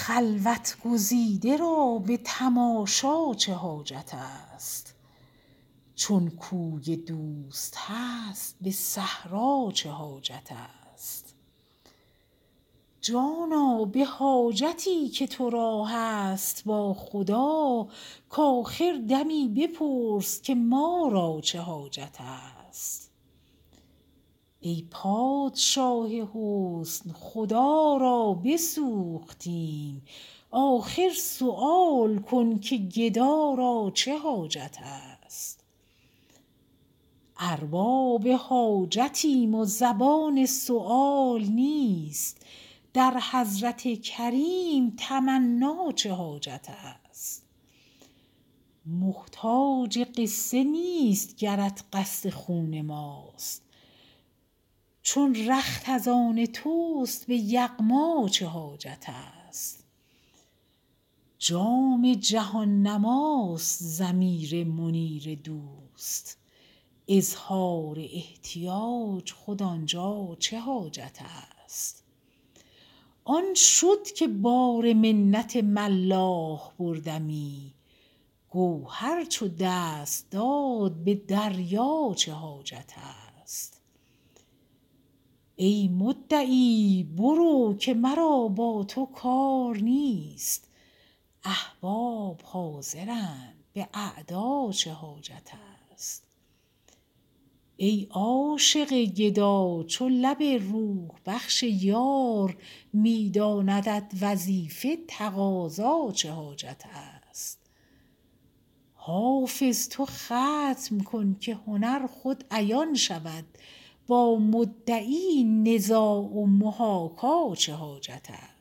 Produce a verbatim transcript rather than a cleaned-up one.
خلوت گزیده را به تماشا چه حاجت است؟ چون کوی دوست هست به صحرا چه حاجت است؟ جانا به حاجتی که تو را هست با خدا، کآخر دمی بپرس که ما را چه حاجت است؟ ای پادشاه حسن خدا را بسوختیم، آخر سؤال کن که گدا را چه حاجت است؟ ارباب حاجتیم و زبان سؤال نیست، در حضرت کریم تمنا چه حاجت است؟ محتاج قصه نیست گرت قصد خون ماست، چون رخت از آن توست به یغما چه حاجت است؟ جام جهان نماست ضمیر منیر دوست، اظهار احتیاج خود آنجا چه حاجت است؟ آن شد که بار منت ملاح بردمی، گوهر چو دست داد به دریا چه حاجت است؟ ای مدعی برو که مرا با تو کار نیست، احباب حاضرند به اعدا چه حاجت است؟ ای عاشق گدا چو لب روح بخش یار می داندت وظیفه تقاضا چه حاجت است؟ حافظ تو ختم کن که هنر خود عیان شود، با مدعی نزاع و محاکا چه حاجت است؟